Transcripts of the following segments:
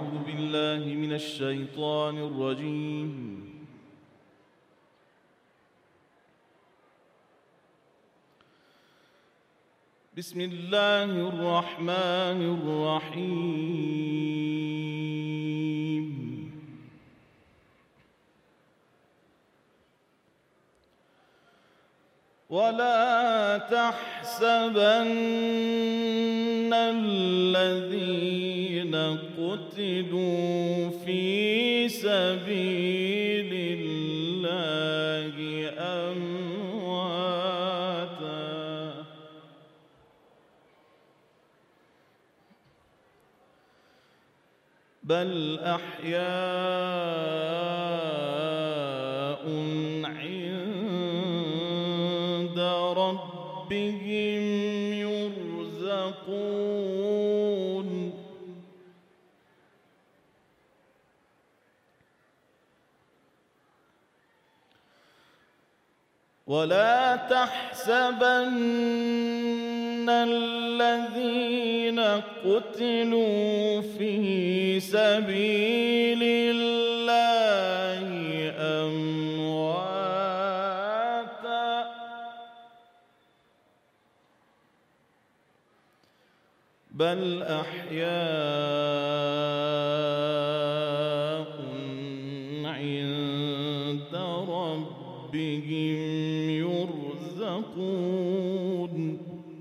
أعوذ بالله من الشيطان الرجيم. بسم الله الرحمن الرحيم. ولا تحسبن الذين قتلوا في سبيل الله أمواتا بل أحياء عند ربهم يرزقون ولا تحسبن الذين قتلوا في سبيل الله أمواتا بل أحياء عند ربهم يرزقون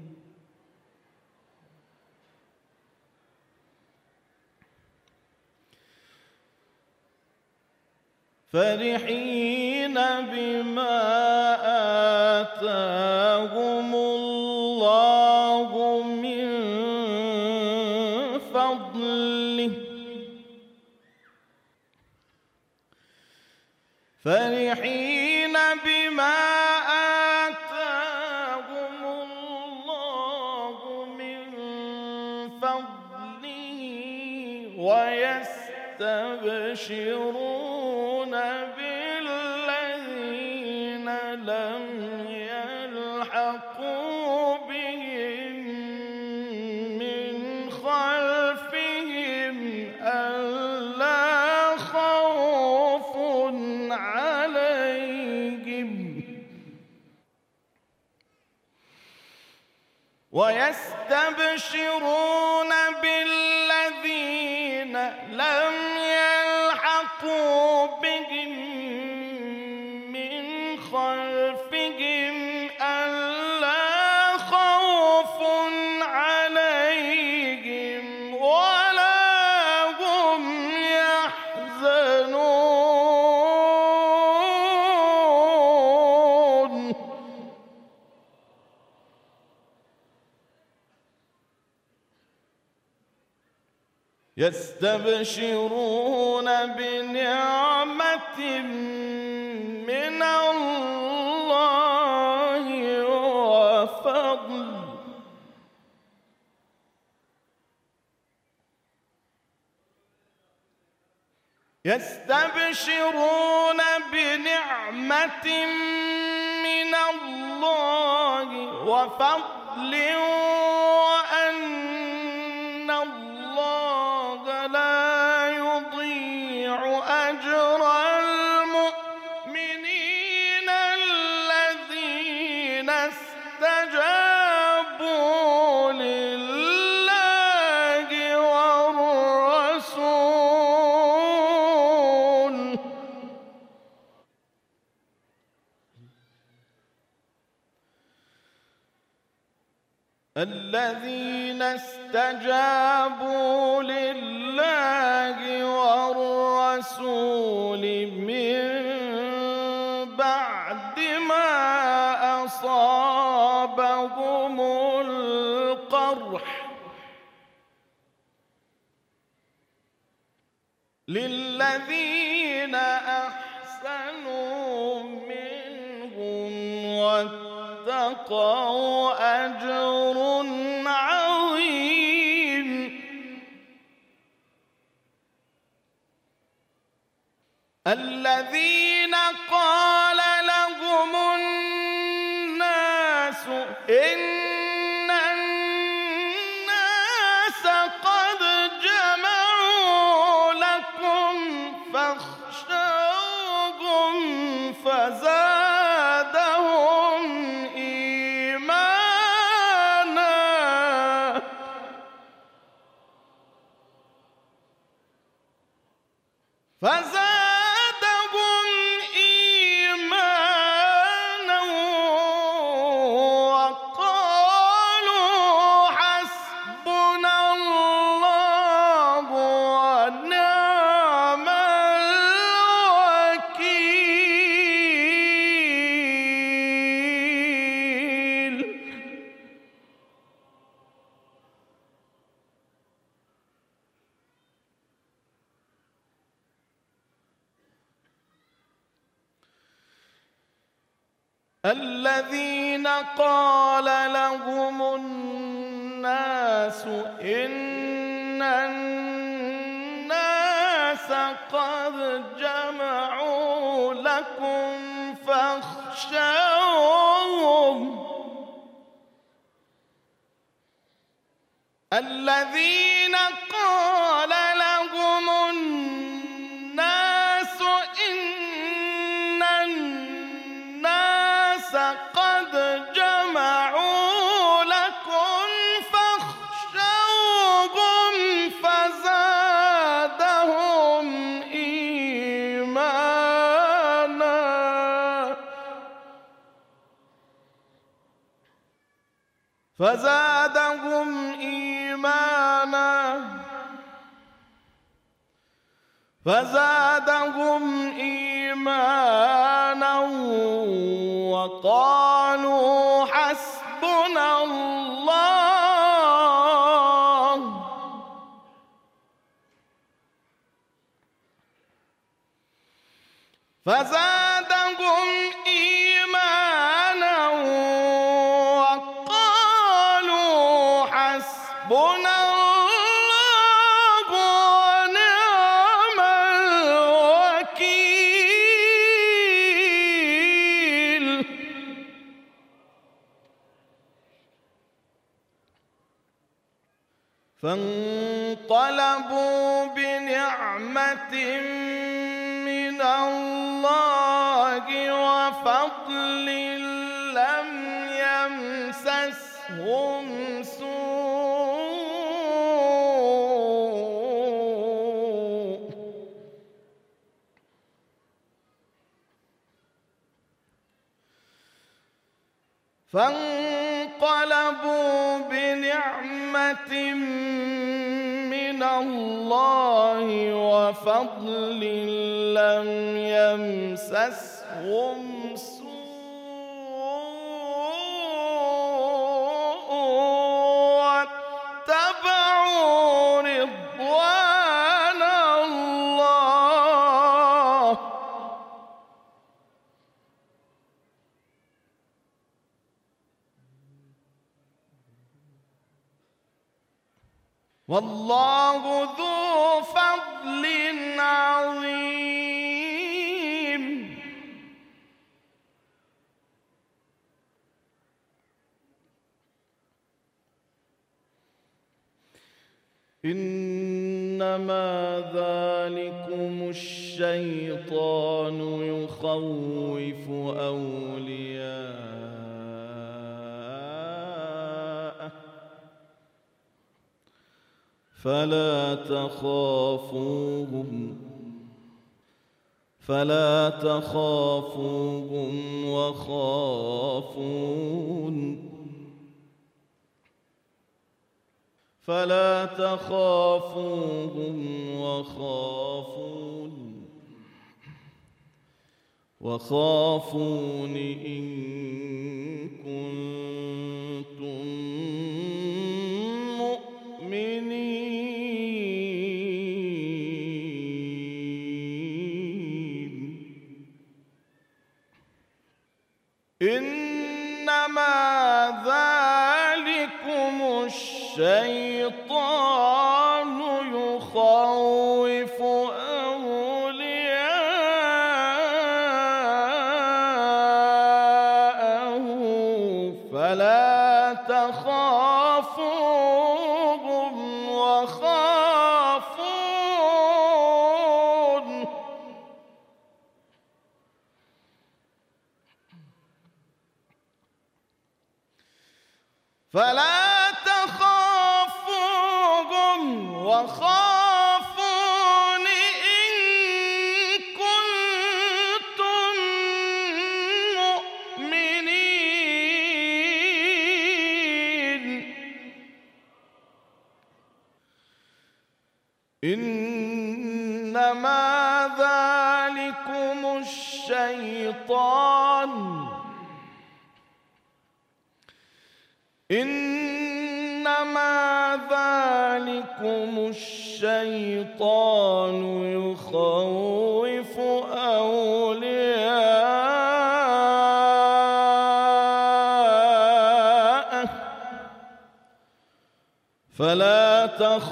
فرحين بما آتاهم الله من فضله فرحين بما آتاهم الله من فضله ويستبشرون بالذين لم يلحقوا بهم من خلفهم ألا خوف عليهم ويستبشرون بالذين لم يلحقوا بهم من خلفهم ألا خوف عليهم ولا هم يحزنون يستبشرون بنعمة من الله وفضل يستبشرون بنعمة من الله وفضل وأن الله لا يضيع أجر المؤمنين الذين استجابوا لله والرسول الذين استجابوا لله والرسول من بعد ما أصابهم القرح للذين أحسنوا منهم واتقوا أجر عظيم الذين قال لهم الناس إن الناس قد جمعوا فزادهم إيمانا وقالوا حسبنا الله ونعم الوكيل. الذين قال لهم الناس إن الناس قد جمعوا لكم فاخشوهم. الذين قال لهم الناس إن الناس قد جمعوا لكم فاخشوهم فزادهم إيمانا وقالوا حسبنا الله. فزادهم إيمانا وقالوا حسبنا الله ونعم الوكيل. فانقلبوا بنعمة من الله وفضل لم يمسسهم سوء فانقلبوا بنعمة من الله وفضل لم يمسسهم سوء واتبعوا رضوان الله. والله ذو فضل عظيم. إنما ذلكم الشيطان يخوف أولياءه فلا تخافوهم وخافون إن كنتم مؤمنين. إنما ذلكم الشيطان يخوف أولياءه فلا تخافوهم وخافون إن إنما ذلكم الشيطان يخوف أولياءه فلا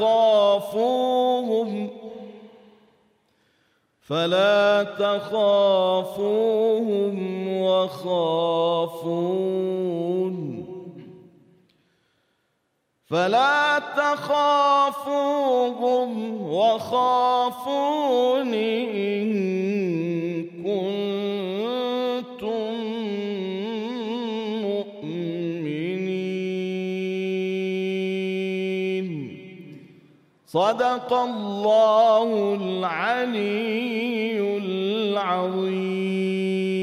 تخافوهم وخافون إن كنتم مؤمنين. صدق الله العلي العظيم.